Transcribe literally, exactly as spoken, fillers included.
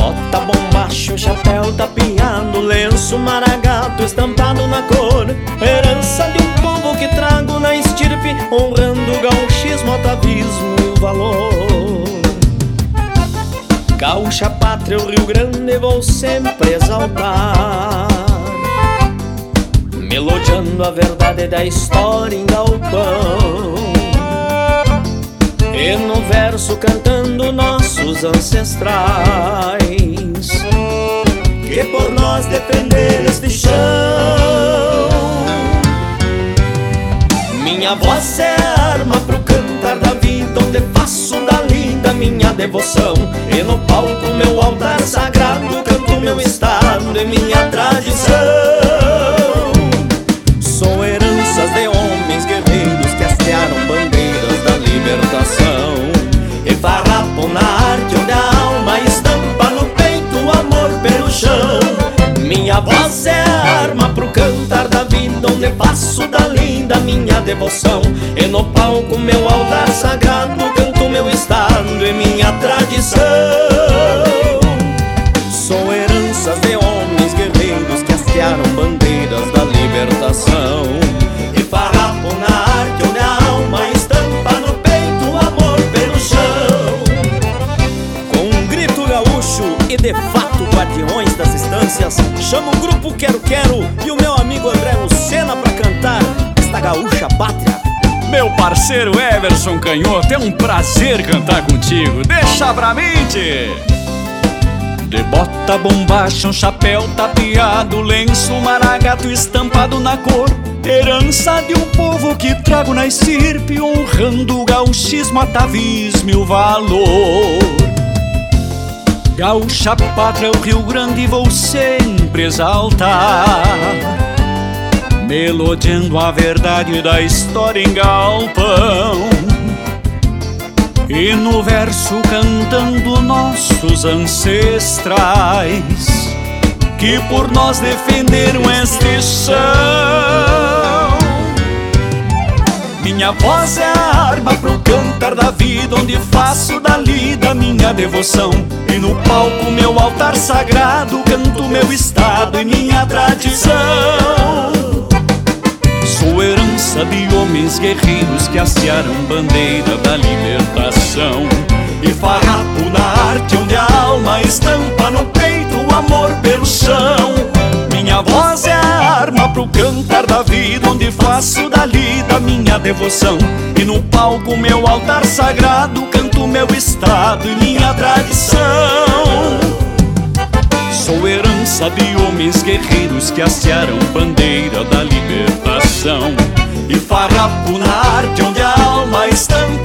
bota, bombacha, chapéu tapeado, lenço maragato estampado na cor, herança de um povo que trago na estirpe, honrando o gauchismo, atavismo e o valor. Gaúcha, pátria, o Rio Grande vou sempre exaltar, melodiando a verdade da história em galpão, e no verso cantando nossos ancestrais, que por nós defender este chão. Minha voz é arma pro cantar da vida, onde faço da lida minha devoção, e no palco meu altar sagrado canto meu estado e minha tradição. Sou heranças de homens guerreiros que hastearam bandeiras da libertação, e farrapo na arte onde a alma estampa no peito o amor pelo chão. Minha voz é arma pro cantar da vida, onde passo da linda minha devoção, e no palco meu altar sagrado canto meu estado e minha tradição. Sou heranças de homens guerreiros que hastearam bandeiras da libertação, e farrapo na arte onde a alma estampa no peito o amor pelo chão. Com um grito gaúcho e de fato guardiões das estâncias, chamo o grupo Quero Quero e o meu amigo André Lucena pra cantar esta gaúcha pátria. Meu parceiro Everson Canhoto, é um prazer cantar contigo. Deixa pra mim, tchê. De bota, bombacha, um chapéu tapeado, lenço maragato estampado na cor, herança de um povo que trago na estirpe, honrando o gauchismo, atavismo e o valor. Gaúcha, pátria, o Rio Grande vou sempre exaltar, melodiando a verdade da história em galpão, e no verso cantando nossos ancestrais, que por nós defenderam este chão. Minha voz é a arma pro cantar da vida, onde faço da lida minha devoção, e no palco meu altar sagrado canto meu estado e minha tradição. Sou herança de homens guerreiros que hastearam bandeira da libertação, e farrapo na arte onde a alma estampa no peito o amor pelo chão. Minha voz é a arma pro cantar da vida, onde faço da lida minha devoção, e no palco meu altar sagrado canto meu estado e minha tradição. Sou herança de homens guerreiros que hastearam bandeira da libertação, e farrapo na arte onde a alma estampa